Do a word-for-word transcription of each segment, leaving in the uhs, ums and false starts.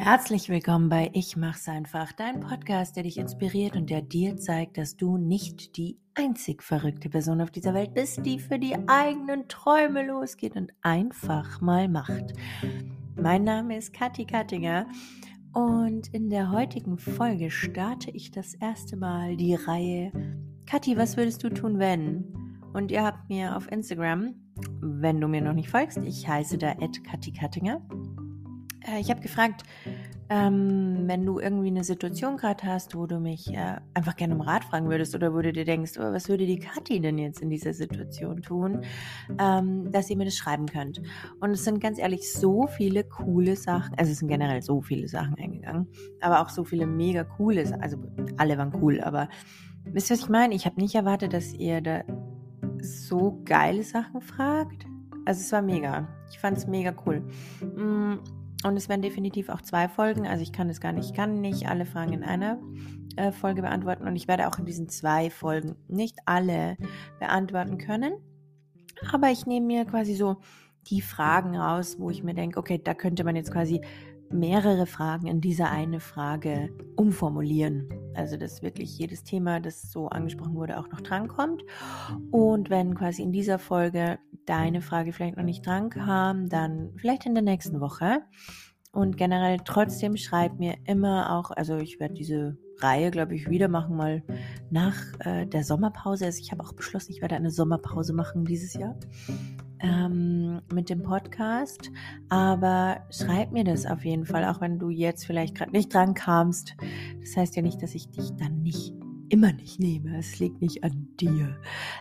Herzlich willkommen bei Ich mach's einfach, dein Podcast, der dich inspiriert und der dir zeigt, dass du nicht die einzig verrückte Person auf dieser Welt bist, die für die eigenen Träume losgeht und einfach mal macht. Mein Name ist Kathi Kattinger und in der heutigen Folge starte ich das erste Mal die Reihe Kathi, was würdest du tun, wenn? Und ihr habt mir auf Instagram, wenn du mir noch nicht folgst, ich heiße da at Kathi Kattinger. Ich habe gefragt, ähm, wenn du irgendwie eine Situation gerade hast, wo du mich äh, einfach gerne um Rat fragen würdest oder wo du dir denkst, oh, was würde die Kathi denn jetzt in dieser Situation tun, ähm, dass ihr mir das schreiben könnt. Und es sind ganz ehrlich so viele coole Sachen, also es sind generell so viele Sachen eingegangen, aber auch so viele mega coole Sachen, also alle waren cool, aber wisst ihr, was ich meine? Ich habe nicht erwartet, dass ihr da so geile Sachen fragt. Also es war mega. Ich fand es mega cool. Mm. Und es werden definitiv auch zwei Folgen, also ich kann es gar nicht, ich kann nicht alle Fragen in einer äh, Folge beantworten und ich werde auch in diesen zwei Folgen nicht alle beantworten können, aber ich nehme mir quasi so die Fragen raus, wo ich mir denke, okay, da könnte man jetzt quasi mehrere Fragen in diese eine Frage umformulieren. Also dass wirklich jedes Thema, das so angesprochen wurde, auch noch drankommt. Und wenn quasi in dieser Folge deine Frage vielleicht noch nicht dran kam, dann vielleicht in der nächsten Woche. Und generell trotzdem schreib mir immer auch, also ich werde diese Reihe, glaube ich, wieder machen, mal nach äh, der Sommerpause. Also ich habe auch beschlossen, ich werde eine Sommerpause machen dieses Jahr ähm, mit dem Podcast. Aber schreib mir das auf jeden Fall, auch wenn du jetzt vielleicht gerade nicht dran kamst. Das heißt ja nicht, dass ich dich dann nicht immer nicht nehme. Es liegt nicht an dir.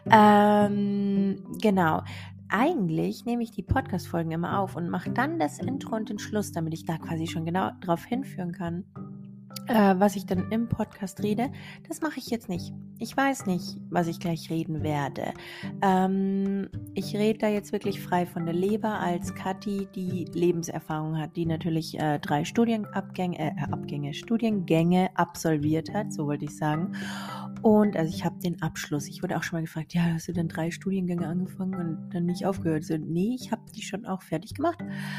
Ähm, genau. Eigentlich nehme ich die Podcast-Folgen immer auf und mache dann das Intro und den Schluss, damit ich da quasi schon genau drauf hinführen kann, äh, was ich dann im Podcast rede. Das mache ich jetzt nicht. Ich weiß nicht, was ich gleich reden werde. Ähm, ich rede da jetzt wirklich frei von der Leber als Kathi, die Lebenserfahrung hat, die natürlich äh, drei Studienabgänge, äh, Abgänge, Studiengänge absolviert hat, so wollte ich sagen. Und also ich habe den Abschluss. Ich wurde auch schon mal gefragt, ja, hast du denn drei Studiengänge angefangen und dann nicht aufgehört? So, nee, ich habe die schon auch fertig gemacht.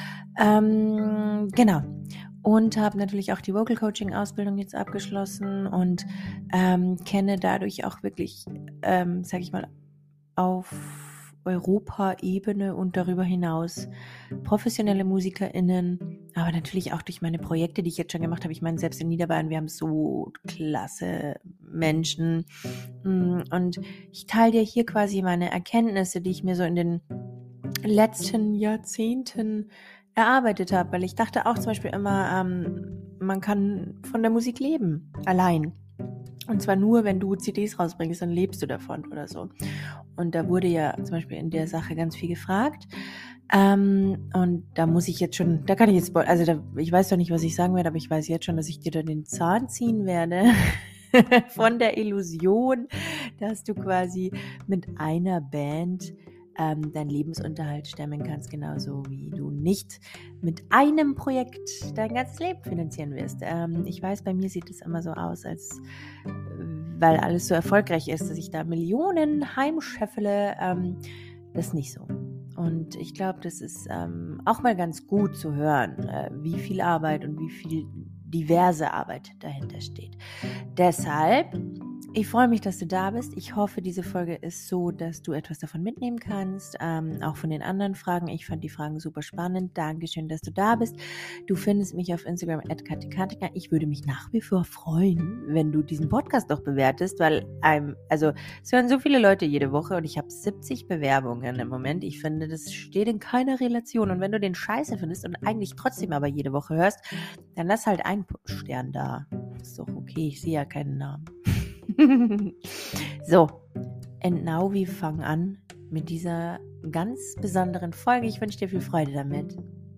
Ähm, genau. Und habe natürlich auch die Vocal Coaching Ausbildung jetzt abgeschlossen und ähm, kenne dadurch auch wirklich, ähm, sage ich mal, auf Europa-Ebene und darüber hinaus professionelle MusikerInnen, aber natürlich auch durch meine Projekte, die ich jetzt schon gemacht habe. Ich meine, selbst in Niederbayern, wir haben so klasse Menschen und ich teile dir hier quasi meine Erkenntnisse, die ich mir so in den letzten Jahrzehnten erarbeitet habe, weil ich dachte auch zum Beispiel immer, ähm, man kann von der Musik leben, allein. Und zwar nur, wenn du C Ds rausbringst, dann lebst du davon oder so. Und da wurde ja zum Beispiel in der Sache ganz viel gefragt. Ähm, und da muss ich jetzt schon, da kann ich jetzt, also da, ich weiß doch nicht, was ich sagen werde, aber ich weiß jetzt schon, dass ich dir da den Zahn ziehen werde von der Illusion, dass du quasi mit einer Band ähm, deinen Lebensunterhalt stemmen kannst, genauso wie du nicht mit einem Projekt dein ganzes Leben finanzieren wirst. Ähm, ich weiß, bei mir sieht es immer so aus, als weil alles so erfolgreich ist, dass ich da Millionen heimscheffele, ähm, das ist nicht so. Und ich glaube, das ist ähm, auch mal ganz gut zu hören, äh, wie viel Arbeit und wie viel diverse Arbeit dahinter steht. Deshalb, ich freue mich, dass du da bist. Ich hoffe, diese Folge ist so, dass du etwas davon mitnehmen kannst, ähm, auch von den anderen Fragen. Ich fand die Fragen super spannend. Dankeschön, dass du da bist. Du findest mich auf Instagram at Kathi Kattinger. Ich würde mich nach wie vor freuen, wenn du diesen Podcast doch bewertest, weil ähm, also es hören so viele Leute jede Woche und ich habe siebzig Bewerbungen im Moment. Ich finde, das steht in keiner Relation. Und wenn du den scheiße findest und eigentlich trotzdem aber jede Woche hörst, dann lass halt einen Stern da. Ist doch okay, ich sehe ja keinen Namen. So, and now wir fangen an mit dieser ganz besonderen Folge. Ich wünsche dir viel Freude damit.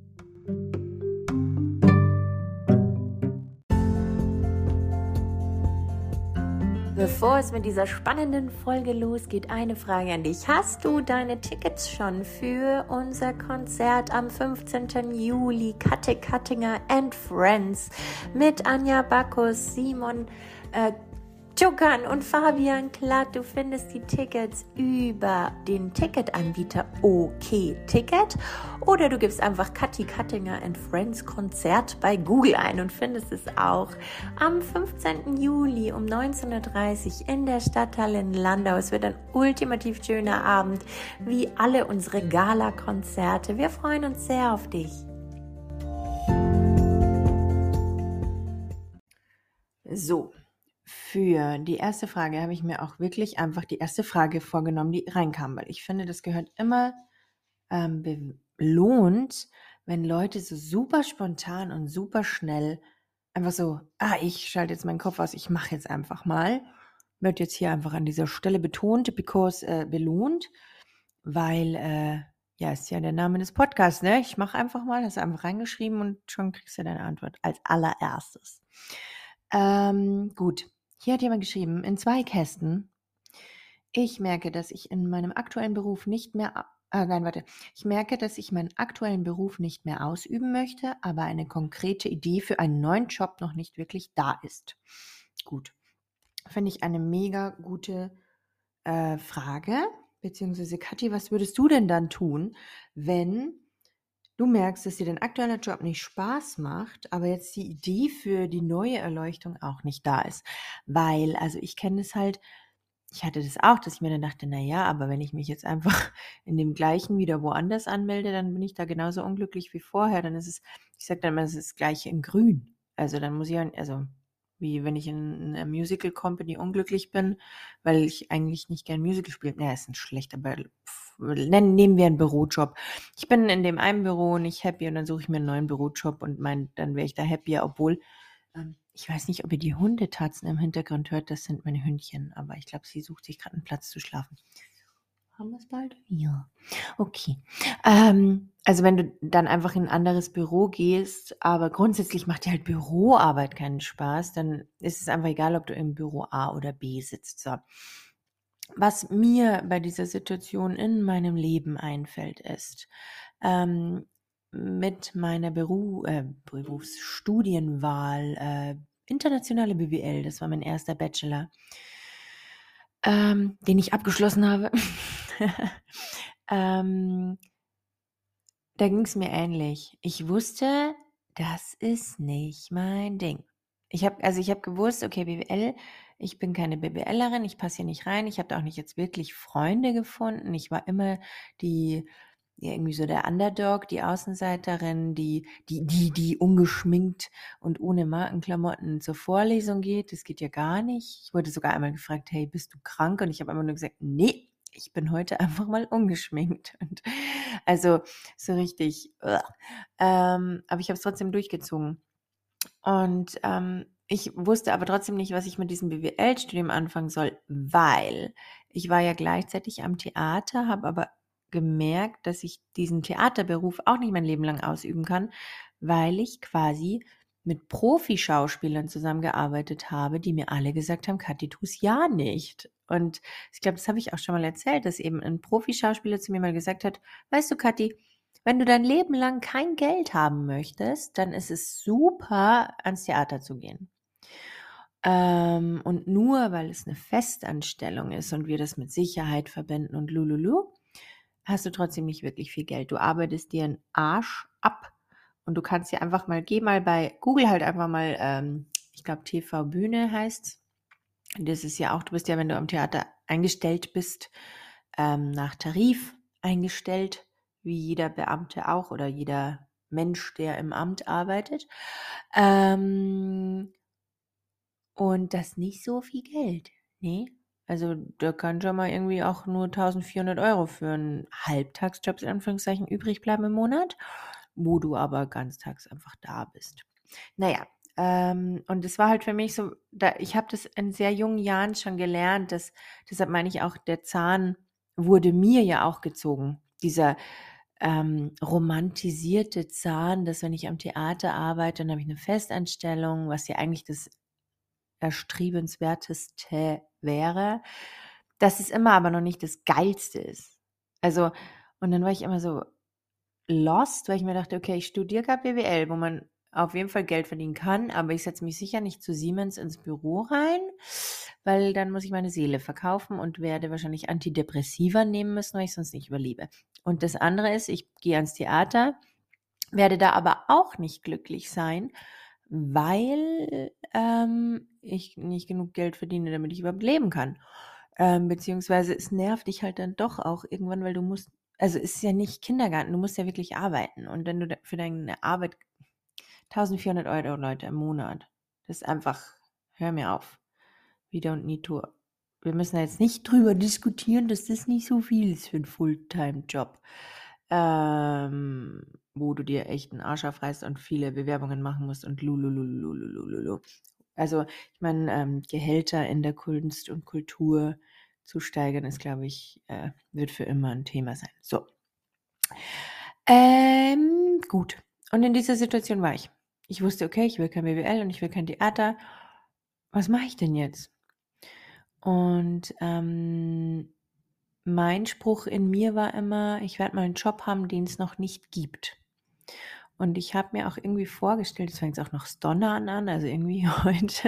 Bevor es mit dieser spannenden Folge losgeht, eine Frage an dich. Hast du deine Tickets schon für unser Konzert am fünfzehnten Juli? Kathi Kattinger and Friends mit Anja Bacchus, Simon äh, Tukan und Fabian Klatt. Du findest die Tickets über den Ticketanbieter OK Ticket oder du gibst einfach Kathi Kattinger and Friends Konzert bei Google ein und findest es auch am fünfzehnten Juli um neunzehn Uhr dreißig in der Stadthalle in Landau. Es wird ein ultimativ schöner Abend, wie alle unsere Gala-Konzerte. Wir freuen uns sehr auf dich. So. Für die erste Frage habe ich mir auch wirklich einfach die erste Frage vorgenommen, die reinkam, weil ich finde, das gehört immer ähm, belohnt, wenn Leute so super spontan und super schnell einfach so, ah, ich schalte jetzt meinen Kopf aus, ich mache jetzt einfach mal. Wird jetzt hier einfach an dieser Stelle betont, because äh, belohnt, weil, äh, ja, ist ja der Name des Podcasts, ne? Ich mache einfach mal, hast du einfach reingeschrieben und schon kriegst du deine Antwort als allererstes. Ähm, gut. Hier hat jemand geschrieben, in zwei Kästen. Ich merke, dass ich in meinem aktuellen Beruf nicht mehr, ah, nein, warte. Ich merke, dass ich meinen aktuellen Beruf nicht mehr ausüben möchte, aber eine konkrete Idee für einen neuen Job noch nicht wirklich da ist. Gut. Finde ich eine mega gute äh, Frage. Beziehungsweise, Kathi, was würdest du denn dann tun, wenn du merkst, dass dir dein aktueller Job nicht Spaß macht, aber jetzt die Idee für die neue Erleuchtung auch nicht da ist? Weil, also ich kenne es halt, ich hatte das auch, dass ich mir dann dachte, na ja, aber wenn ich mich jetzt einfach in dem Gleichen wieder woanders anmelde, dann bin ich da genauso unglücklich wie vorher. Dann ist es, ich sage dann immer, es ist das Gleiche in Grün. Also dann muss ich, ja- also wie wenn ich in einer Musical Company unglücklich bin, weil ich eigentlich nicht gern Musical spiele. Naja, ist ein schlechter, aber pff, nennen, nehmen wir einen Bürojob. Ich bin in dem einen Büro nicht happy und dann suche ich mir einen neuen Bürojob und mein, dann wäre ich da happier, obwohl ähm, ich weiß nicht, ob ihr die Hundetatzen im Hintergrund hört, das sind meine Hündchen, aber ich glaube, sie sucht sich gerade einen Platz zu schlafen. Haben wir es bald? Ja. Okay. Ähm, also wenn du dann einfach in ein anderes Büro gehst, aber grundsätzlich macht dir halt Büroarbeit keinen Spaß, dann ist es einfach egal, ob du im Büro A oder B sitzt. So. Was mir bei dieser Situation in meinem Leben einfällt, ist, ähm, mit meiner Beru äh, Berufsstudienwahl, äh, internationale B W L, das war mein erster Bachelor, ähm, den ich abgeschlossen habe. ähm, Da ging es mir ähnlich. Ich wusste, das ist nicht mein Ding. Ich habe also ich habe gewusst, okay, B W L, ich bin keine BWLerin, ich passe hier nicht rein. Ich habe da auch nicht jetzt wirklich Freunde gefunden. Ich war immer die ja, irgendwie so der Underdog, die Außenseiterin, die die die die ungeschminkt und ohne Markenklamotten zur Vorlesung geht. Das geht ja gar nicht. Ich wurde sogar einmal gefragt: „Hey, bist du krank?“ Und ich habe immer nur gesagt: „Ne, ich bin heute einfach mal ungeschminkt.“ Und also so richtig, uah. ähm, aber ich habe es trotzdem durchgezogen. Und ähm, ich wusste aber trotzdem nicht, was ich mit diesem B W L-Studium anfangen soll, weil ich war ja gleichzeitig am Theater, habe aber gemerkt, dass ich diesen Theaterberuf auch nicht mein Leben lang ausüben kann, weil ich quasi mit Profischauspielern zusammengearbeitet habe, die mir alle gesagt haben, Kathi, tu es ja nicht. Und ich glaube, das habe ich auch schon mal erzählt, dass eben ein Profischauspieler zu mir mal gesagt hat, weißt du, Kathi, wenn du dein Leben lang kein Geld haben möchtest, dann ist es super, ans Theater zu gehen. Ähm, und nur weil es eine Festanstellung ist und wir das mit Sicherheit verbinden und lululu, hast du trotzdem nicht wirklich viel Geld. Du arbeitest dir einen Arsch ab und du kannst ja einfach mal, geh mal bei Google halt einfach mal, ähm, ich glaube T V-Bühne heißt's. Das ist ja auch, du bist ja, wenn du am Theater eingestellt bist, ähm, nach Tarif eingestellt, wie jeder Beamte auch oder jeder Mensch, der im Amt arbeitet. Ähm, und das nicht so viel Geld, ne? Also da kann schon mal irgendwie auch nur eintausendvierhundert Euro für einen Halbtagsjob in Anführungszeichen übrig bleiben im Monat, wo du aber ganztags einfach da bist. Naja, ähm, und es war halt für mich so, da, ich habe das in sehr jungen Jahren schon gelernt, dass, deshalb meine ich auch, der Zahn wurde mir ja auch gezogen. Dieser ähm, romantisierte Zahn, dass wenn ich am Theater arbeite, dann habe ich eine Festanstellung, was ja eigentlich das Erstrebenswerteste wäre, dass es immer aber noch nicht das Geilste ist. Also, und dann war ich immer so lost, weil ich mir dachte, okay, ich studiere gerade B W L, wo man auf jeden Fall Geld verdienen kann, aber ich setze mich sicher nicht zu Siemens ins Büro rein, weil dann muss ich meine Seele verkaufen und werde wahrscheinlich Antidepressiva nehmen müssen, weil ich sonst nicht überlebe. Und das andere ist, ich gehe ans Theater, werde da aber auch nicht glücklich sein, weil ähm, ich nicht genug Geld verdiene, damit ich überhaupt leben kann. Ähm, beziehungsweise es nervt dich halt dann doch auch irgendwann, weil du musst, also es ist ja nicht Kindergarten, du musst ja wirklich arbeiten. Und wenn du da für deine Arbeit eintausendvierhundert Euro, Leute, im Monat, das ist einfach, hör mir auf. We don't need to. Wir müssen da jetzt nicht drüber diskutieren, dass das nicht so viel ist für einen Fulltime-Job, ähm, wo du dir echt einen Arsch aufreißt und viele Bewerbungen machen musst und lululululululu. Also ich meine, ähm, Gehälter in der Kunst und Kultur zu steigern, ist, glaube ich, äh, wird für immer ein Thema sein. So. Ähm, gut. Und in dieser Situation war ich. Ich wusste, okay, ich will kein B W L und ich will kein Theater. Was mache ich denn jetzt? Und ähm, mein Spruch in mir war immer, ich werde mal einen Job haben, den es noch nicht gibt. Und ich habe mir auch irgendwie vorgestellt, es fängt auch noch das Donnern an, also irgendwie heute.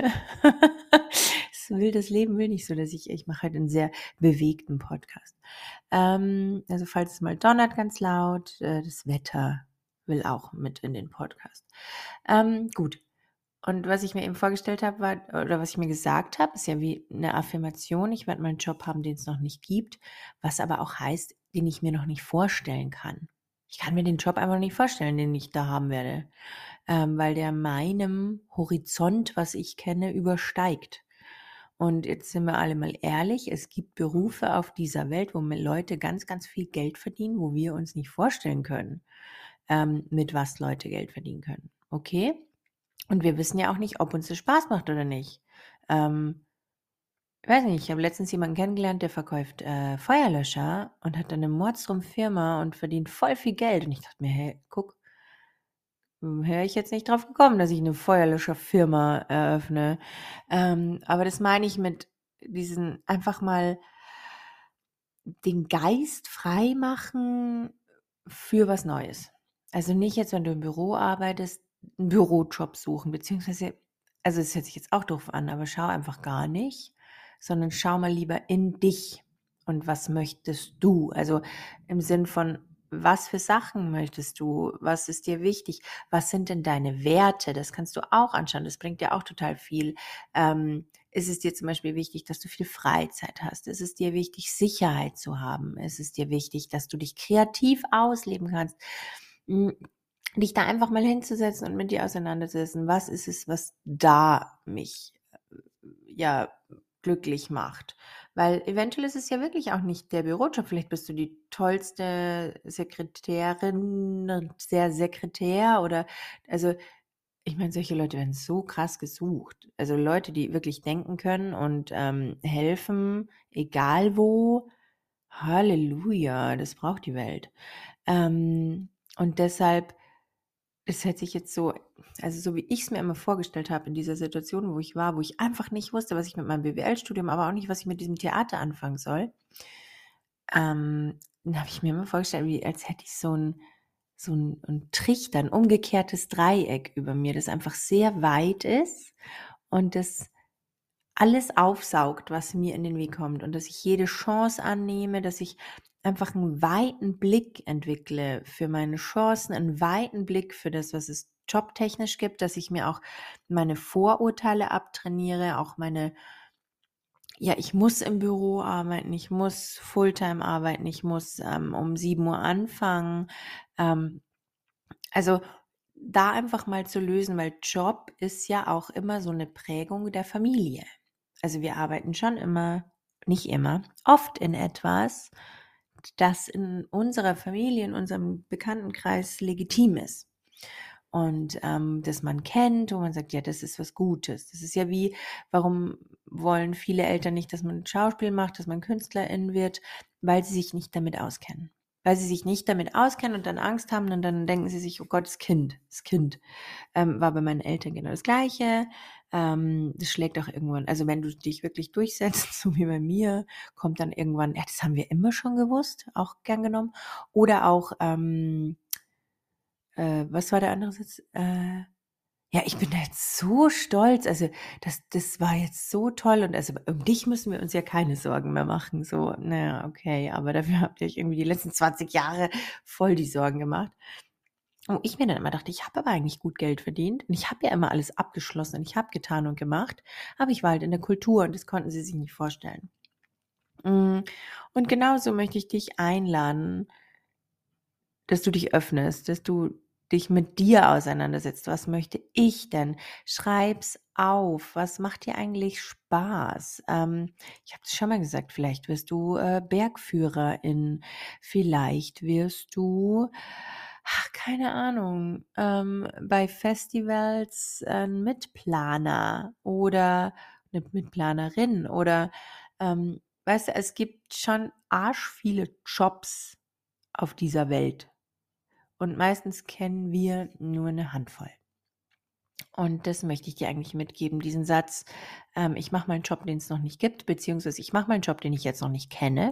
Das will das Leben will nicht so, dass ich, ich mache halt einen sehr bewegten Podcast. Ähm, also falls es mal donnert ganz laut, äh, das Wetter will auch mit in den Podcast. Ähm, gut. Und was ich mir eben vorgestellt habe, war, oder was ich mir gesagt habe, ist ja wie eine Affirmation. Ich werde mal einen Job haben, den es noch nicht gibt, was aber auch heißt, den ich mir noch nicht vorstellen kann. Ich kann mir den Job einfach nicht vorstellen, den ich da haben werde, ähm, weil der meinem Horizont, was ich kenne, übersteigt. Und jetzt sind wir alle mal ehrlich, es gibt Berufe auf dieser Welt, wo Leute ganz, ganz viel Geld verdienen, wo wir uns nicht vorstellen können, ähm, mit was Leute Geld verdienen können. Okay? Und wir wissen ja auch nicht, ob uns das Spaß macht oder nicht. Ähm, ich weiß nicht, ich habe letztens jemanden kennengelernt, der verkauft äh, Feuerlöscher und hat dann eine Mordstrom-Firma und verdient voll viel Geld. Und ich dachte mir, hey, guck, wäre ich jetzt nicht drauf gekommen, dass ich eine Feuerlöscherfirma eröffne. Ähm, aber das meine ich mit diesen einfach mal den Geist frei machen für was Neues. Also nicht jetzt, wenn du im Büro arbeitest, einen Bürojob suchen, beziehungsweise, also es hört sich jetzt auch doof an, aber schau einfach gar nicht, sondern schau mal lieber in dich und was möchtest du? Also im Sinn von, was für Sachen möchtest du? Was ist dir wichtig? Was sind denn deine Werte? Das kannst du auch anschauen. Das bringt dir auch total viel. Ähm, ist es dir zum Beispiel wichtig, dass du viel Freizeit hast? Ist es dir wichtig, Sicherheit zu haben? Ist es dir wichtig, dass du dich kreativ ausleben kannst? Hm, dich da einfach mal hinzusetzen und mit dir auseinandersetzen. Was ist es, was da mich äh, ja glücklich macht? Weil eventuell ist es ja wirklich auch nicht der Bürojob. Vielleicht bist du die tollste Sekretärin, sehr Sekretär oder also ich meine, solche Leute werden so krass gesucht. Also Leute, die wirklich denken können und ähm, helfen, egal wo. Halleluja, das braucht die Welt. Ähm, und deshalb, es hört sich jetzt so, also so wie ich es mir immer vorgestellt habe in dieser Situation, wo ich war, wo ich einfach nicht wusste, was ich mit meinem B W L-Studium, aber auch nicht, was ich mit diesem Theater anfangen soll, ähm, dann habe ich mir immer vorgestellt, wie als hätte ich so ein so ein 'n Trichter, 'n umgekehrtes Dreieck über mir, das einfach sehr weit ist und das alles aufsaugt, was mir in den Weg kommt und dass ich jede Chance annehme, dass ich einfach einen weiten Blick entwickle für meine Chancen, einen weiten Blick für das, was es jobtechnisch gibt, dass ich mir auch meine Vorurteile abtrainiere, auch meine ja, ich muss im Büro arbeiten, ich muss Fulltime arbeiten, ich muss, ähm, um sieben Uhr anfangen. Ähm, also, da einfach mal zu lösen, weil Job ist ja auch immer so eine Prägung der Familie. Also, wir arbeiten schon immer nicht immer, oft in etwas, das in unserer Familie, in unserem Bekanntenkreis legitim ist und ähm, das man kennt, wo man sagt, ja, das ist was Gutes. Das ist ja wie, warum wollen viele Eltern nicht, dass man Schauspiel macht, dass man Künstlerin wird, weil sie sich nicht damit auskennen. Weil sie sich nicht damit auskennen und dann Angst haben und dann denken sie sich, oh Gott, das Kind, das Kind. Ähm, war bei meinen Eltern genau das Gleiche. Ähm, das schlägt auch irgendwann, also wenn du dich wirklich durchsetzt, so wie bei mir, kommt dann irgendwann, ja, das haben wir immer schon gewusst, auch gern genommen. Oder auch, ähm, äh, was war der andere Satz? Äh, Ja, ich bin da jetzt so stolz. Also, das das war jetzt so toll und also, um dich müssen wir uns ja keine Sorgen mehr machen. So, na ja, okay, aber dafür habt ihr euch irgendwie die letzten zwanzig Jahre voll die Sorgen gemacht. Wo ich mir dann immer dachte, ich habe aber eigentlich gut Geld verdient und ich habe ja immer alles abgeschlossen und ich habe getan und gemacht, aber ich war halt in der Kultur und das konnten sie sich nicht vorstellen. Hm, und genauso möchte ich dich einladen, dass du dich öffnest, dass du dich mit dir auseinandersetzt. Was möchte ich denn? Schreib's auf. Was macht dir eigentlich Spaß? Ähm, ich habe es schon mal gesagt, vielleicht wirst du äh, Bergführerin, vielleicht wirst du, ach, keine Ahnung, ähm, bei Festivals ein Mitplaner oder eine Mitplanerin oder ähm, weißt du, es gibt schon arsch viele Jobs auf dieser Welt. Und meistens kennen wir nur eine Handvoll. Und das möchte ich dir eigentlich mitgeben, diesen Satz, ähm, ich mache meinen Job, den es noch nicht gibt, beziehungsweise ich mache meinen Job, den ich jetzt noch nicht kenne.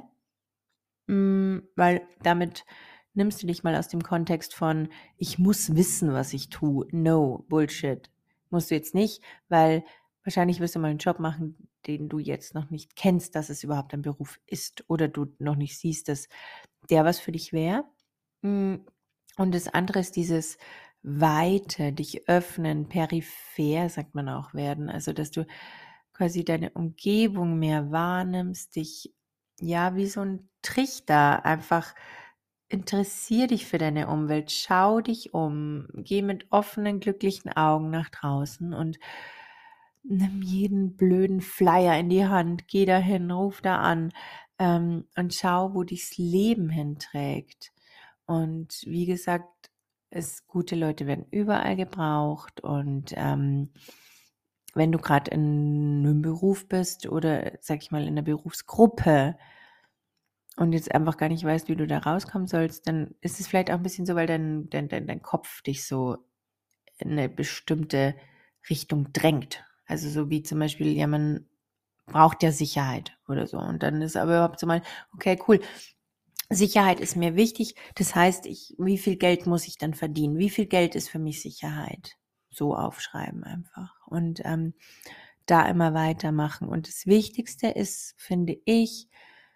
Hm, weil damit nimmst du dich mal aus dem Kontext von: „Ich muss wissen, was ich tue.“ No, Bullshit. Musst du jetzt nicht, weil wahrscheinlich wirst du mal einen Job machen, den du jetzt noch nicht kennst, dass es überhaupt ein Beruf ist oder du noch nicht siehst, dass der was für dich wäre. Hm, und das andere ist dieses Weite, dich öffnen, peripher, sagt man auch, werden. Also, dass du quasi deine Umgebung mehr wahrnimmst, dich ja, wie so ein Trichter einfach interessier dich für deine Umwelt, schau dich um, geh mit offenen, glücklichen Augen nach draußen und nimm jeden blöden Flyer in die Hand, geh dahin, ruf da an, ähm, und schau, wo dich's Leben hinträgt. Und wie gesagt, es gute Leute werden überall gebraucht und, ähm, wenn du gerade in 'nem Beruf bist oder, sage ich mal, in 'ner Berufsgruppe und jetzt einfach gar nicht weißt, wie du da rauskommen sollst, dann ist es vielleicht auch 'n bisschen so, weil dein dein dein dein Kopf dich so in 'ne bestimmte Richtung drängt. Also, so wie zum Beispiel, ja, man braucht ja Sicherheit oder so. Und dann ist aber überhaupt so mal: „Okay, cool, Sicherheit ist mir wichtig. Das heißt, ich wie viel Geld muss ich dann verdienen? Wie viel Geld ist für mich Sicherheit?“ So aufschreiben einfach und, ähm, da immer weitermachen. Und das Wichtigste ist, finde ich,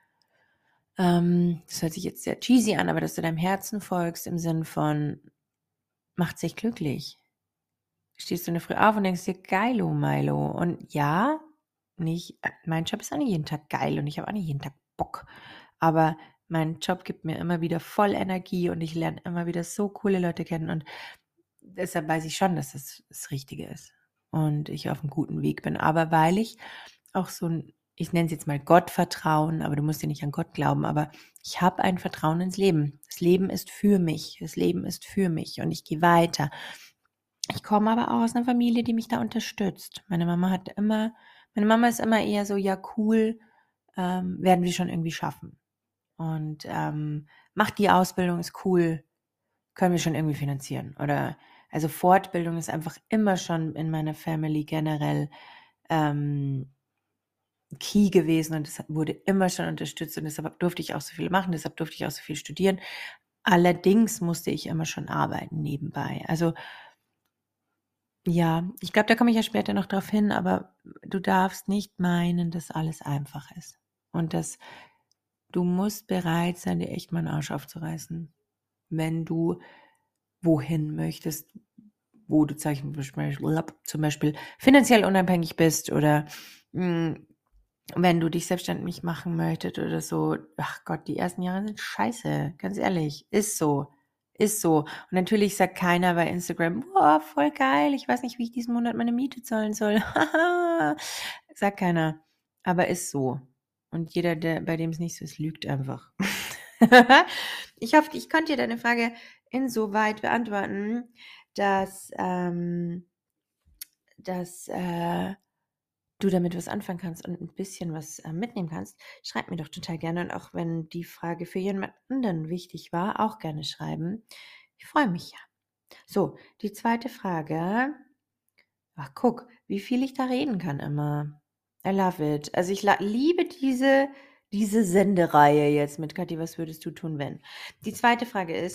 ähm, das hört sich jetzt sehr cheesy an, aber dass du deinem Herzen folgst im Sinn von: Macht dich glücklich. Stehst du in der Früh auf und denkst dir: „Geilo Milo.“ Und ja, nicht äh, mein Job ist auch nicht jeden Tag geil und ich habe auch nicht jeden Tag Bock. Aber mein Job gibt mir immer wieder voll Energie und ich lerne immer wieder so coole Leute kennen und deshalb weiß ich schon, dass das das Richtige ist und ich auf 'm guten Weg bin. Aber weil ich auch so 'n, ich nenne es jetzt mal Gottvertrauen, aber du musst ja nicht an Gott glauben, aber ich habe ein Vertrauen ins Leben. Das Leben ist für mich. Das Leben ist für mich und ich gehe weiter. Ich komme aber auch aus 'ner Familie, die mich da unterstützt. Meine Mama hat immer meine Mama ist immer eher so: „Ja, cool, ähm, werden wir schon irgendwie schaffen. Und, ähm, mach die Ausbildung, ist cool, können wir schon irgendwie finanzieren.“ Oder also Fortbildung ist einfach immer schon in meiner Family generell, ähm, key gewesen und das wurde immer schon unterstützt und deshalb durfte ich auch so viel machen, deshalb durfte ich auch so viel studieren. Allerdings musste ich immer schon arbeiten nebenbei. Also, ja, ich glaube, da komme ich ja später noch drauf hin, aber du darfst nicht meinen, dass alles einfach ist. Und dass du musst bereit sein, dir echt mal 'n Arsch aufzureißen, wenn du wohin möchtest, wo du zum Beispiel zum Beispiel finanziell unabhängig bist oder, hm, wenn du dich selbstständig machen möchtest oder so. Ach Gott, die ersten Jahre sind scheiße, ganz ehrlich, ist so, ist so. Und natürlich sagt keiner bei Instagram: „Boah, voll geil, ich weiß nicht, wie ich diesen Monat meine Miete zahlen soll.“ Sagt keiner, aber ist so. Und jeder, der bei dem es nicht so ist, lügt einfach. Ich hoffe, ich konnte dir deine Frage insoweit beantworten, dass, ähm dass, äh du damit was anfangen kannst und 'n bisschen was, äh, mitnehmen kannst, schreib mir doch total gerne und auch wenn die Frage für jemand anderen wichtig war, auch gerne schreiben. Ich freue mich ja. So, die zweite Frage. Ach, guck, wie viel ich da reden kann immer. I love it. Also, ich la liebe diese diese Sendereihe jetzt mit Kathi, was würdest du tun, wenn? Die zweite Frage ist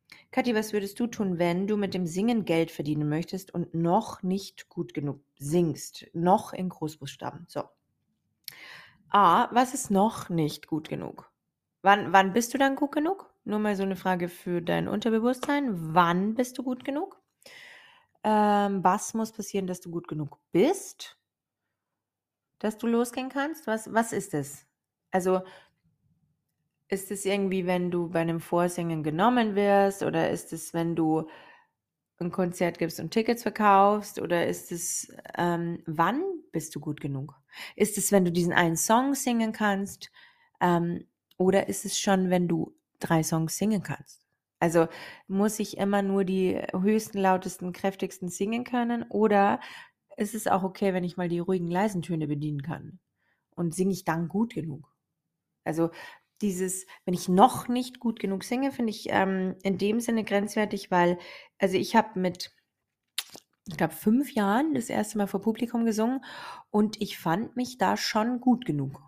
Kathi, was würdest du tun, wenn du mit dem Singen Geld verdienen möchtest und noch nicht gut genug singst? Noch in Großbuchstaben. So. A, was ist noch nicht gut genug? Wann, wann bist du dann gut genug? Nur mal so eine Frage für dein Unterbewusstsein. Wann bist du gut genug? Ähm, was muss passieren, dass du gut genug bist, dass du losgehen kannst? Was, was ist es? Also ist es irgendwie, wenn du bei einem Vorsingen genommen wirst, oder ist es, wenn du ein Konzert gibst und Tickets verkaufst, oder ist es, ähm, wann bist du gut genug? Ist es, wenn du diesen einen Song singen kannst, ähm, oder ist es schon, wenn du drei Songs singen kannst? Also muss ich immer nur die höchsten, lautesten, kräftigsten singen können, oder ist es auch okay, wenn ich mal die ruhigen, leisen Töne bedienen kann? Und singe ich dann gut genug? Also dieses, wenn ich noch nicht gut genug singe, finde ich ähm, in dem Sinne grenzwertig, weil, also ich habe mit, ich glaube, fünf Jahren das erste Mal vor Publikum gesungen und ich fand mich da schon gut genug.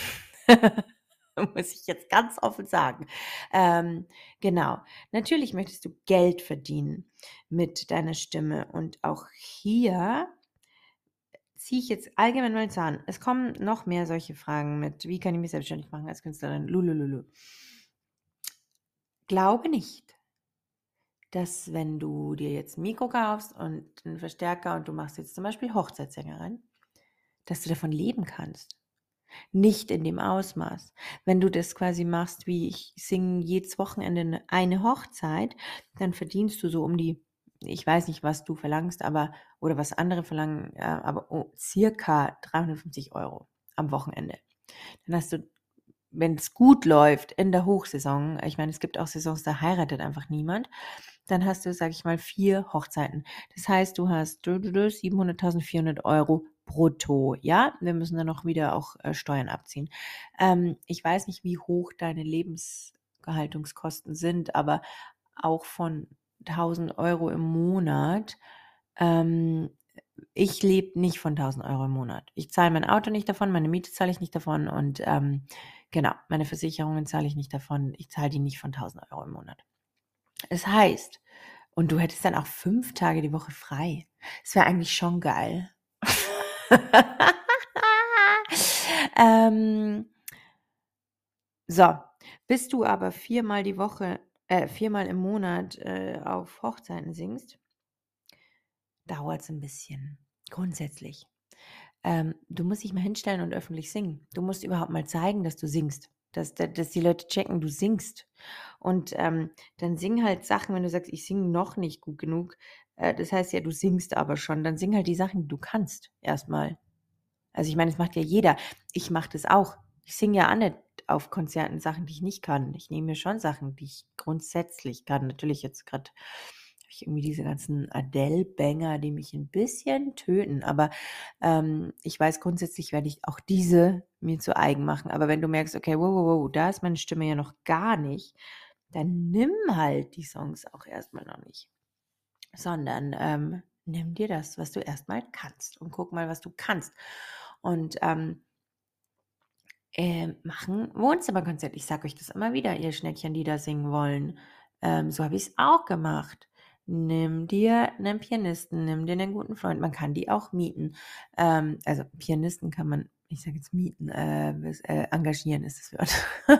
Muss ich jetzt ganz offen sagen. Ähm, genau. Natürlich möchtest du Geld verdienen mit deiner Stimme, und auch hier ziehe ich jetzt allgemein mal an. Es kommen noch mehr solche Fragen mit, wie kann ich mich selbstständig machen als Künstlerin? Lulululu. Glaube nicht, dass, wenn du dir jetzt ein Mikro kaufst und einen Verstärker und du machst jetzt zum Beispiel Hochzeitssängerin, dass du davon leben kannst. Nicht in dem Ausmaß. Wenn du das quasi machst, wie ich singe jedes Wochenende eine Hochzeit, dann verdienst du so um die, ich weiß nicht, was du verlangst, aber, oder was andere verlangen, äh, aber oh, circa dreihundertfünfzig Euro am Wochenende. Dann hast du, wenn es gut läuft in der Hochsaison, ich meine, es gibt auch Saisons, da heiratet einfach niemand, dann hast du, sage ich mal, vier Hochzeiten. Das heißt, du hast siebenhunderttausendvierhundert Euro brutto, ja? Wir müssen dann noch wieder auch äh, Steuern abziehen. Ähm, ich weiß nicht, wie hoch deine Lebensgehaltungskosten sind, aber auch von tausend Euro im Monat, ähm, ich lebe nicht von tausend Euro im Monat. Ich zahle mein Auto nicht davon, meine Miete zahle ich nicht davon und ähm, genau, meine Versicherungen zahle ich nicht davon. Ich zahle die nicht von tausend Euro im Monat. Das heißt, und du hättest dann auch fünf Tage die Woche frei. Das wäre eigentlich schon geil. ähm, so, bist du aber viermal die Woche, äh, viermal im Monat äh, auf Hochzeiten singst, dauert es ein bisschen. Grundsätzlich. Ähm, du musst dich mal hinstellen und öffentlich singen. Du musst überhaupt mal zeigen, dass du singst. Dass, dass dass die Leute checken, du singst. Und ähm, dann sing halt Sachen, wenn du sagst, ich singe noch nicht gut genug. Äh, das heißt ja, du singst aber schon. Dann sing halt die Sachen, die du kannst, erstmal. Also ich meine, das macht ja jeder. Ich mache das auch. Ich singe ja auch nicht auf Konzerten Sachen, die ich nicht kann. Ich nehme mir schon Sachen, die ich grundsätzlich kann. Natürlich jetzt gerade habe ich irgendwie diese ganzen Adele-Banger, die mich ein bisschen töten. Aber ähm, ich weiß, grundsätzlich werde ich auch diese mir zu eigen machen. Aber wenn du merkst, okay, wow, wow, wow, da ist meine Stimme ja noch gar nicht, dann nimm halt die Songs auch erstmal noch nicht. Sondern ähm, nimm dir das, was du erstmal kannst, und guck mal, was du kannst. Und ähm, äh, machen Wohnzimmerkonzert. Ich sage euch das immer wieder, ihr Schneckchen, die da singen wollen. Ähm, so habe ich es auch gemacht. Nimm dir einen Pianisten, nimm dir einen guten Freund. Man kann die auch mieten. Ähm, also Pianisten kann man, ich sage jetzt mieten, äh, äh, engagieren ist das Wort.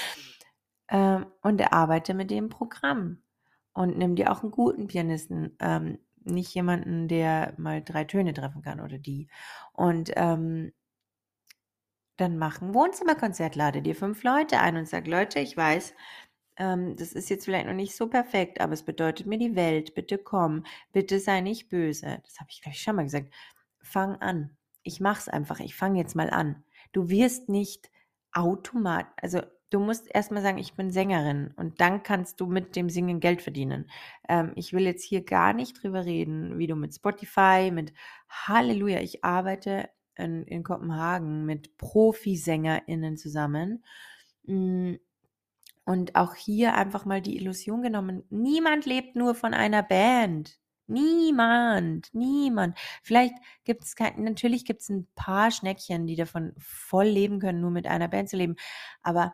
ähm, und er arbeitet mit dem Programm. Und nimm dir auch einen guten Pianisten. Ähm, nicht jemanden, der mal drei Töne treffen kann oder die. Und ähm, dann mach 'n Wohnzimmerkonzert, lade dir fünf Leute ein und sag: „Leute, ich weiß, ähm, das ist jetzt vielleicht noch nicht so perfekt, aber es bedeutet mir die Welt. Bitte komm. Bitte sei nicht böse.“ Das habe ich, glaube ich, schon mal gesagt. Fang an. Ich mache es einfach. Ich fange jetzt mal an. Du wirst nicht automat also, du musst erst mal sagen: „Ich bin Sängerin“, und dann kannst du mit dem Singen Geld verdienen. Ähm, ich will jetzt hier gar nicht drüber reden, wie du mit Spotify, mit Halleluja, ich arbeite in in Kopenhagen mit ProfiSängerInnen zusammen. Hm, und auch hier einfach mal die Illusion genommen, niemand lebt nur von einer Band. Niemand, niemand. Vielleicht gibt's kein natürlich gibt's 'n paar Schneckchen, die davon voll leben können, nur mit einer Band zu leben. Aber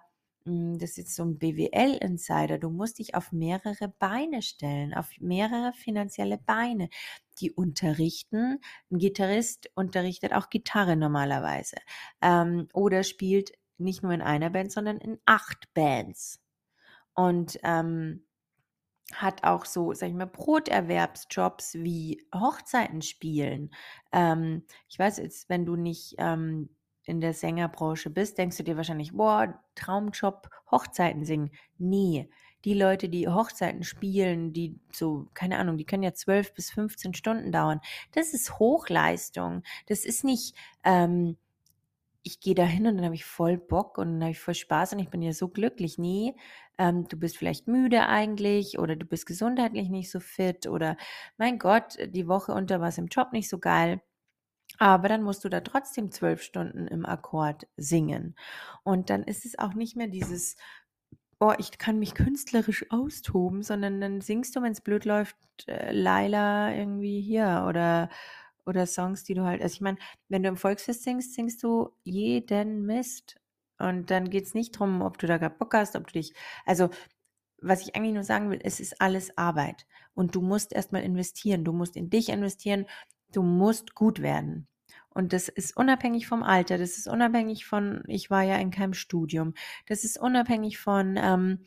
hm, das ist jetzt so ein B W L-Insider, du musst dich auf mehrere Beine stellen, auf mehrere finanzielle Beine. Die unterrichten 'n Gitarrist unterrichtet auch Gitarre normalerweise, ähm, oder spielt nicht nur in einer Band, sondern in acht Bands und, ähm hat auch so, sage ich mal, Broterwerbsjobs wie Hochzeiten spielen. Ähm, ich weiß jetzt, wenn du nicht, ähm, in der Sängerbranche bist, denkst du dir wahrscheinlich: „Boah, Traumjob, Hochzeiten singen.“ Ne, die Leute, die Hochzeiten spielen, die so keine Ahnung, die können ja zwölf bis fünfzehn Stunden dauern. Das ist Hochleistung. Das ist nicht, ähm ich gehe da hin und dann habe ich voll Bock und dann habe ich voll Spaß und ich bin ja so glücklich. Ne, ähm, du bist vielleicht müde eigentlich oder du bist gesundheitlich nicht so fit oder mein Gott, die Woche unter war's im Job nicht so geil. Aber dann musst du da trotzdem zwölf Stunden im Akkord singen. Und dann ist es auch nicht mehr dieses: „Oh, ich kann mich künstlerisch austoben“, sondern dann singst du, wenn's blöd läuft, äh, „Laila“ irgendwie hier oder oder Songs, die du halt also, ich meine, wenn du im Volksfest singst, singst du jeden Mist. Und dann geht's nicht drum, ob du da grad Bock hast, ob du dich also, was ich eigentlich nur sagen will, es ist alles Arbeit und du musst erst mal investieren. Du musst in dich investieren, du musst gut werden. Und das ist unabhängig vom Alter, das ist unabhängig von ich war ja in keinem Studium. Das ist unabhängig von, ähm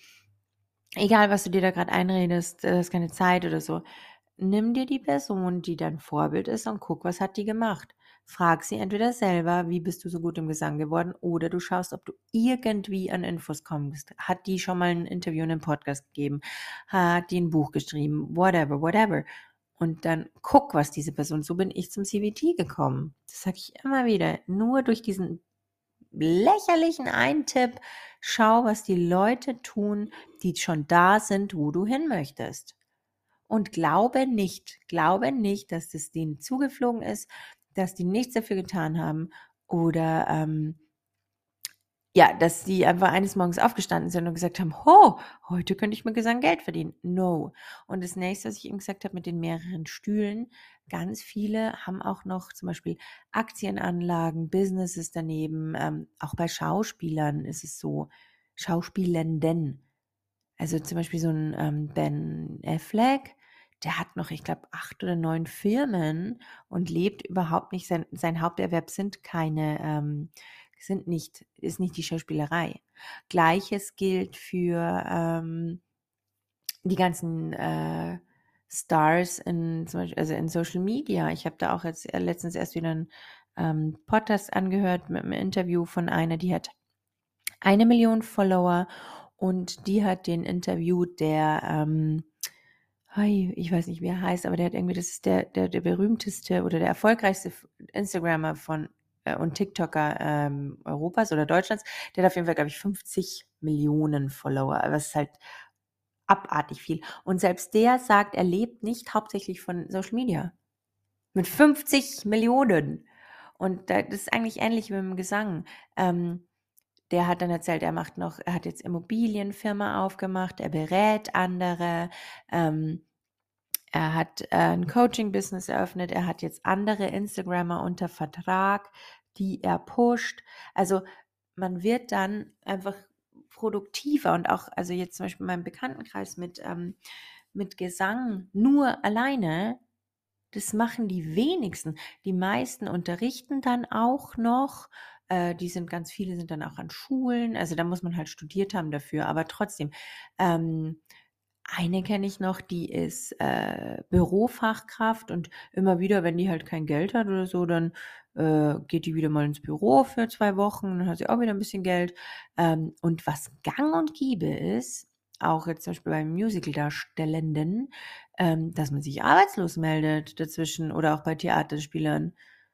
egal, was du dir da grad einredest, äh, hast keine Zeit oder so. Nimm dir die Person, die dein Vorbild ist und guck, was hat die gemacht. Frag sie entweder selber: „Wie bist du so gut im Gesang geworden?“ Oder du schaust, ob du irgendwie an Infos kommst. Hat die schon mal 'n Interview in 'nem Podcast gegeben? Hat die 'n Buch geschrieben? Whatever, whatever. Und dann guck, was diese Person so bin ich zum C V T gekommen. Das sage ich immer wieder. Nur durch diesen lächerlichen einen Tipp. Schau, was die Leute tun, die schon da sind, wo du hin möchtest. Und glaube nicht glaube nicht, dass das denen zugeflogen ist, dass die nichts dafür getan haben oder, ähm ja, dass die einfach eines Morgens aufgestanden sind und gesagt haben: „Ho, heute könnte ich mit Gesang Geld verdienen.“ No. Und das Nächste, was ich eben gesagt habe mit den mehreren Stühlen, ganz viele haben auch noch zum Beispiel Aktienanlagen, Businesses daneben. Ähm, auch bei Schauspielern ist es so, Schauspielenden. Also, zum Beispiel so 'n, ähm, Ben Affleck, der hat noch, ich glaube, acht oder neun Firmen und lebt überhaupt nicht sein sein Haupterwerb sind keine, ähm sind nicht ist nicht die Schauspielerei. Gleiches gilt für, ähm, die ganzen, äh, Stars in zum Beispiel also, in Social Media. Ich habe da auch jetzt, äh, letztens erst wieder 'n, ähm, Podcast angehört mit 'nem Interview von einer, die hat eine Million Follower und die hat den interviewt, der, ähm Hei, ich weiß nicht, wie er heißt, aber der hat irgendwie das ist der der der berühmteste oder der erfolgreichste F Instagrammer von äh, und TikToker, ähm, Europas oder Deutschlands. Der hat auf jeden Fall, glaube ich, fünfzig Millionen Follower. Das ist halt abartig viel. Und selbst der sagt, er lebt nicht hauptsächlich von Social Media. Mit fünfzig Millionen. Und da das ist eigentlich ähnlich wie mit'm Gesang. Ähm, der hat dann erzählt, er macht noch er hat jetzt Immobilienfirma aufgemacht, er berät andere, ähm, er hat, äh, 'n Coaching-Business eröffnet, er hat jetzt andere Instagrammer unter Vertrag, die er pusht. Also, man wird dann einfach produktiver und auch also, jetzt zum Beispiel in meinem Bekanntenkreis mit, ähm mit Gesang nur alleine, das machen die wenigsten. Die meisten unterrichten dann auch noch. Äh, die sind ganz viele sind dann auch an Schulen. Also, da muss man halt studiert haben dafür, aber trotzdem. Ähm, eine kenne ich noch, die ist, äh, Bürofachkraft und immer wieder, wenn die halt kein Geld hat oder so, dann, äh, geht die wieder mal ins Büro für zwei Wochen, dann hat sie auch wieder 'n bisschen Geld. Ähm, und was gang und gäbe ist, auch jetzt zum Beispiel bei Musicaldarstellenden, ähm, dass man sich arbeitslos meldet dazwischen oder auch bei Theaterspielern.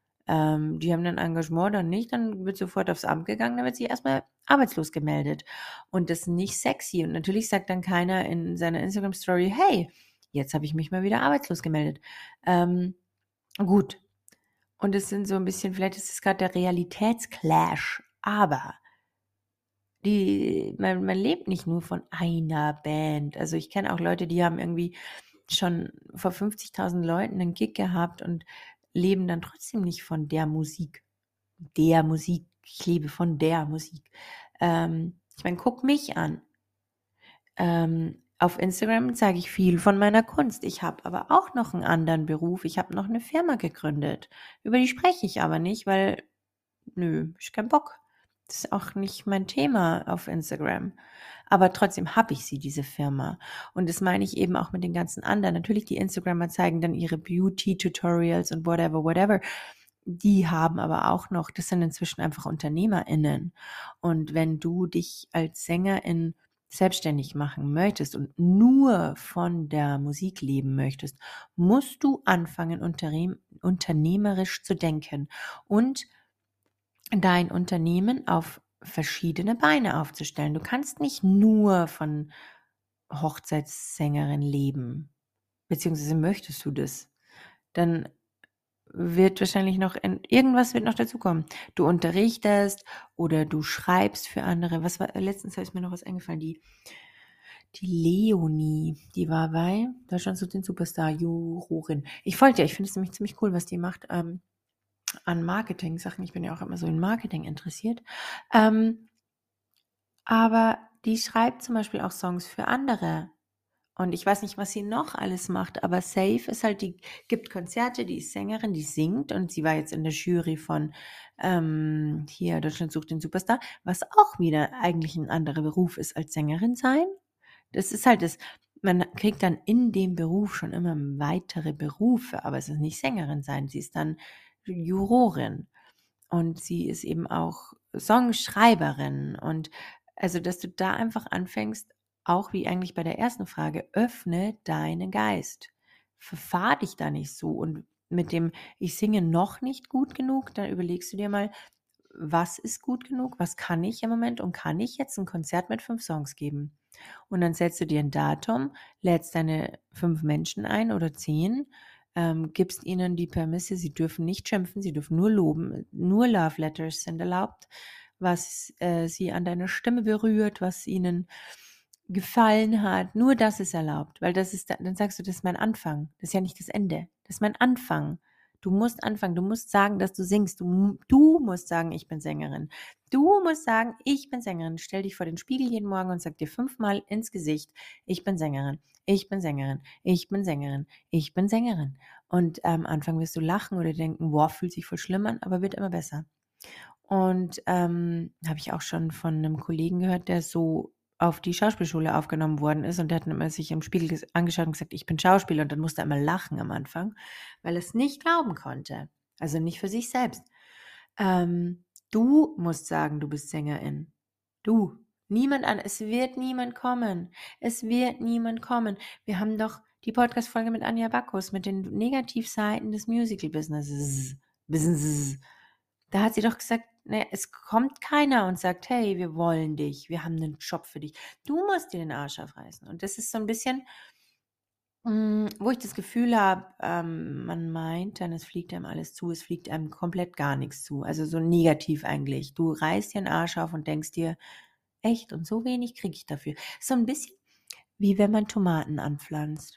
Ähm, die haben dann Engagement, dann nicht, dann wird sofort aufs Amt gegangen, dann wird sich erst mal arbeitslos gemeldet. Und das nicht sexy. Und natürlich sagt dann keiner in seiner Instagram-Story: „Hey, jetzt habe ich mich mal wieder arbeitslos gemeldet.“ Ähm, gut. Und das sind so 'n bisschen vielleicht ist es grad der Realitätsclash, aber die man man lebt nicht nur von einer Band. Also, ich kenne auch Leute, die haben irgendwie schon vor fünfzigtausend Leuten 'nen Gig gehabt und leben dann trotzdem nicht von der Musik. Der Musik. Ich lebe von der Musik. Ähm, Ich meine, guck mich an. Ähm, auf Instagram zeige ich viel von meiner Kunst. Ich habe aber auch noch einen anderen Beruf. Ich habe noch eine Firma gegründet. Über die spreche ich aber nicht, weil, nö, ich keinen Bock. Das ist auch nicht mein Thema auf Instagram. Aber trotzdem habe ich sie, diese Firma. Und das meine ich eben auch mit den ganzen anderen. Natürlich, die Instagrammer zeigen dann ihre Beauty-Tutorials und whatever, whatever. Die haben aber auch noch, das sind inzwischen einfach UnternehmerInnen. Und wenn du dich als Sängerin selbstständig machen möchtest und nur von der Musik leben möchtest, musst du anfangen, unternehm- unternehmerisch zu denken und dein Unternehmen auf verschiedene Beine aufzustellen. Du kannst nicht nur von Hochzeitssängerin leben, beziehungsweise möchtest du das, dann wird wahrscheinlich noch in, irgendwas wird noch dazukommen. Du unterrichtest oder du schreibst für andere. Was war letztens ist mir noch was eingefallen, die die Leonie, die war bei Deutschland sucht den Superstar Jurorin. Ich folge ihr, ich finde es nämlich ziemlich cool, was die macht ähm, an Marketing-Sachen. Ich bin ja auch immer so in Marketing interessiert. Ähm, aber die schreibt zum Beispiel auch Songs für andere. Und ich weiß nicht, was sie noch alles macht, aber Safe ist halt, die gibt Konzerte, die ist Sängerin, die singt und sie war jetzt in der Jury von ähm, hier Deutschland sucht den Superstar, was auch wieder eigentlich ein anderer Beruf ist als Sängerin sein. Das ist halt das, man kriegt dann in dem Beruf schon immer weitere Berufe, aber es ist nicht Sängerin sein, sie ist dann Jurorin und sie ist eben auch Songschreiberin und also, dass du da einfach anfängst, auch wie eigentlich bei der ersten Frage, öffne deinen Geist. Verfahr dich da nicht so und mit dem, ich singe noch nicht gut genug, dann überlegst du dir mal, was ist gut genug, was kann ich im Moment und kann ich jetzt ein Konzert mit fünf Songs geben? Und dann setzt du dir ein Datum, lädst deine fünf Menschen ein oder zehn, ähm, gibst ihnen die Permisse, sie dürfen nicht schimpfen, sie dürfen nur loben, nur Love Letters sind erlaubt, was äh, sie an deiner Stimme berührt, was ihnen gefallen hat, nur das ist erlaubt, weil das ist, dann sagst du, das ist mein Anfang, das ist ja nicht das Ende, das ist mein Anfang. Du musst anfangen, du musst sagen, dass du singst, du, du musst sagen, ich bin Sängerin. Du musst sagen, ich bin Sängerin. Stell dich vor den Spiegel jeden Morgen und sag dir fünfmal ins Gesicht, ich bin Sängerin, ich bin Sängerin, ich bin Sängerin, ich bin Sängerin. Und am Anfang wirst du lachen oder denken, wow, fühlt sich voll schlimm an, aber wird immer besser. Und ähm, habe ich auch schon von einem Kollegen gehört, der so auf die Schauspielschule aufgenommen worden ist und der hat immer sich im Spiegel ges- angeschaut und gesagt, ich bin Schauspieler und dann musste er immer lachen am Anfang, weil er es nicht glauben konnte. Also nicht für sich selbst. Ähm, du musst sagen, du bist Sängerin. Du. Niemand an. Es wird niemand kommen. Es wird niemand kommen. Wir haben doch die Podcast-Folge mit Anja Backus mit den Negativseiten des Musical-Businesses. Business. Da hat sie doch gesagt, ne, es kommt keiner und sagt, hey, wir wollen dich, wir haben einen Job für dich. Du musst dir den Arsch aufreißen. Und das ist so ein bisschen, mm, wo ich das Gefühl habe, ähm, man meint dann, es fliegt einem alles zu, es fliegt einem komplett gar nichts zu. Also so negativ eigentlich. Du reißt dir den Arsch auf und denkst dir, echt, und so wenig kriege ich dafür. So ein bisschen wie wenn man Tomaten anpflanzt.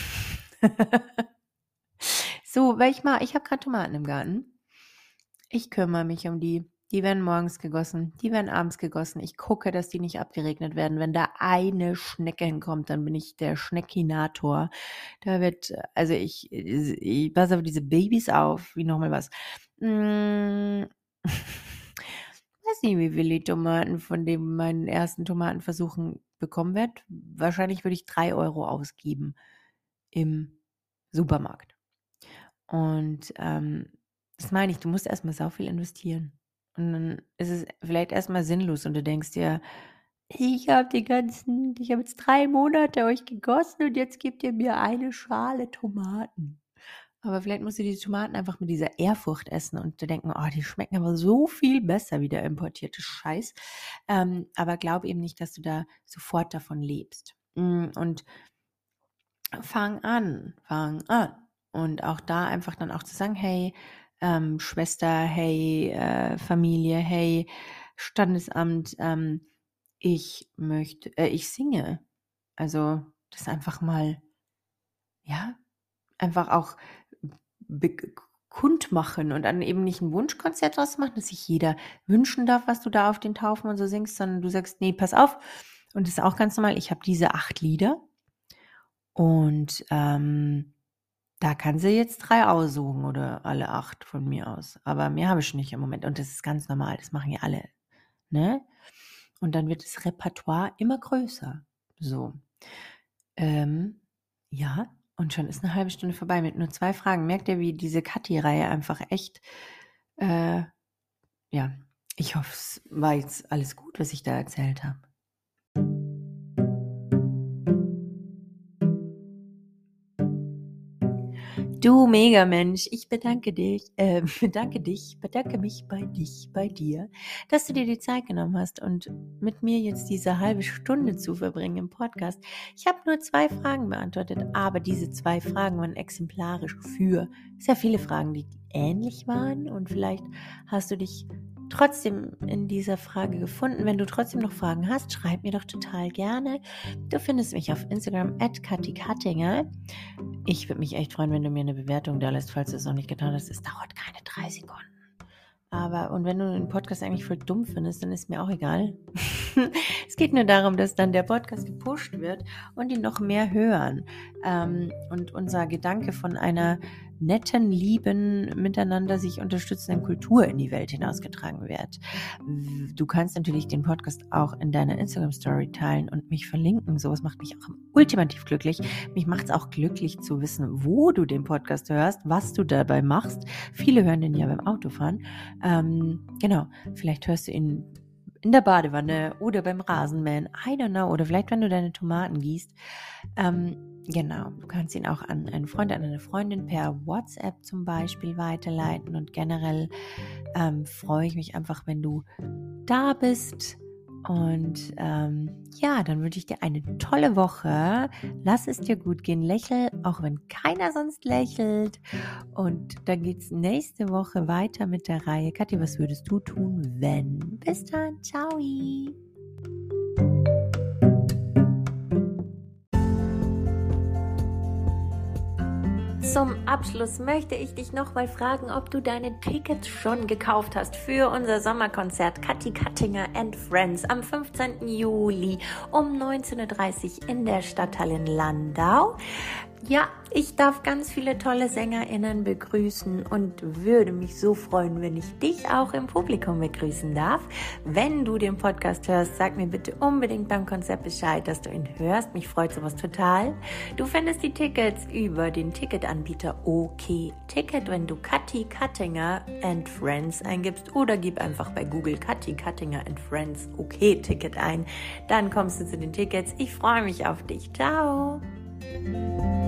So, weil ich mal, ich habe gerade Tomaten im Garten. Ich kümmere mich um die. Die werden morgens gegossen, die werden abends gegossen. Ich gucke, dass die nicht abgeregnet werden. Wenn da eine Schnecke hinkommt, dann bin ich der Schneckinator. Da wird, also ich, ich passe auf diese Babys auf, wie nochmal was. Hm, weiß nicht, wie viele Tomaten von dem meinen ersten Tomatenversuchen bekommen werde. Wahrscheinlich würde ich drei Euro ausgeben im Supermarkt. Und ähm, das meine ich, du musst erstmal sau viel investieren. Und dann ist es vielleicht erstmal sinnlos und du denkst dir, ich habe die ganzen, ich habe jetzt drei Monate euch gegossen und jetzt gebt ihr mir eine Schale Tomaten. Aber vielleicht musst du die Tomaten einfach mit dieser Ehrfurcht essen und dir denken, oh, die schmecken aber so viel besser wie der importierte Scheiß. Ähm, aber glaub eben nicht, dass du da sofort davon lebst. Mm, Und fang an, fang an. Und auch da einfach dann auch zu sagen, hey, ähm, Schwester, hey, äh, Familie, hey, Standesamt, ähm, ich möchte, äh, ich singe. Also das einfach mal, ja, einfach auch be kundmachen und dann eben nicht ein Wunschkonzert draus machen, dass sich jeder wünschen darf, was du da auf den Taufen und so singst, sondern du sagst, nee, pass auf. Und das ist auch ganz normal, ich habe diese acht Lieder und ähm, da kann sie jetzt drei aussuchen oder alle acht von mir aus. Aber mehr habe ich nicht im Moment und das ist ganz normal, das machen ja alle, ne? Und dann wird das Repertoire immer größer, so. Ähm, ja, und schon ist eine halbe Stunde vorbei mit nur zwei Fragen. Merkt ihr, wie diese Kathi-Reihe einfach echt, äh, ja, ich hoffe, es war jetzt alles gut, was ich da erzählt habe. Du Megamensch, ich bedanke dich, äh, bedanke dich, bedanke mich bei dich, bei dir, dass du dir die Zeit genommen hast und mit mir jetzt diese halbe Stunde zu verbringen im Podcast. Ich habe nur zwei Fragen beantwortet, aber diese zwei Fragen waren exemplarisch für sehr viele Fragen, die ähnlich waren und vielleicht hast du dich trotzdem in dieser Frage gefunden. Wenn du trotzdem noch Fragen hast, schreib mir doch total gerne. Du findest mich auf Instagram at Kathi Kattinger. Ich würde mich echt freuen, wenn du mir eine Bewertung da lässt, falls du es noch nicht getan hast. Es dauert keine drei Sekunden. Aber, und wenn du den Podcast eigentlich voll dumm findest, dann ist mir auch egal. Es geht nur darum, dass dann der Podcast gepusht wird und die noch mehr hören. Ähm, und unser Gedanke von einer netten, lieben, miteinander sich unterstützenden Kultur in die Welt hinausgetragen wird. Du kannst natürlich den Podcast auch in deiner Instagram-Story teilen und mich verlinken. Sowas macht mich auch ultimativ glücklich. Mich macht es auch glücklich zu wissen, wo du den Podcast hörst, was du dabei machst. Viele hören den ja beim Autofahren. Ähm, genau, vielleicht hörst du ihn in der Badewanne oder beim Rasenmähen, I don't know, oder vielleicht, wenn du deine Tomaten gießt. Ähm, genau, du kannst ihn auch an einen Freund, an eine Freundin per WhatsApp zum Beispiel weiterleiten und generell ähm, freue ich mich einfach, wenn du da bist. Und ähm, ja, dann wünsche ich dir eine tolle Woche. Lass es dir gut gehen. Lächel, auch wenn keiner sonst lächelt. Und dann geht es nächste Woche weiter mit der Reihe. Kathi, was würdest du tun, wenn? Bis dann. Ciao. Zum Abschluss möchte ich dich nochmal fragen, ob du deine Tickets schon gekauft hast für unser Sommerkonzert Kathi Kattinger and Friends am fünfzehnten Juli um neunzehn Uhr dreißig in der Stadthalle in Landau. Ja, ich darf ganz viele tolle SängerInnen begrüßen und würde mich so freuen, wenn ich dich auch im Publikum begrüßen darf. Wenn du den Podcast hörst, sag mir bitte unbedingt beim Konzert Bescheid, dass du ihn hörst. Mich freut sowas total. Du findest die Tickets über den Ticketanbieter OK Ticket, wenn du Kathi Kattinger and Friends eingibst, oder gib einfach bei Google Kathi Kattinger and Friends OK Ticket ein. Dann kommst du zu den Tickets. Ich freue mich auf dich. Ciao.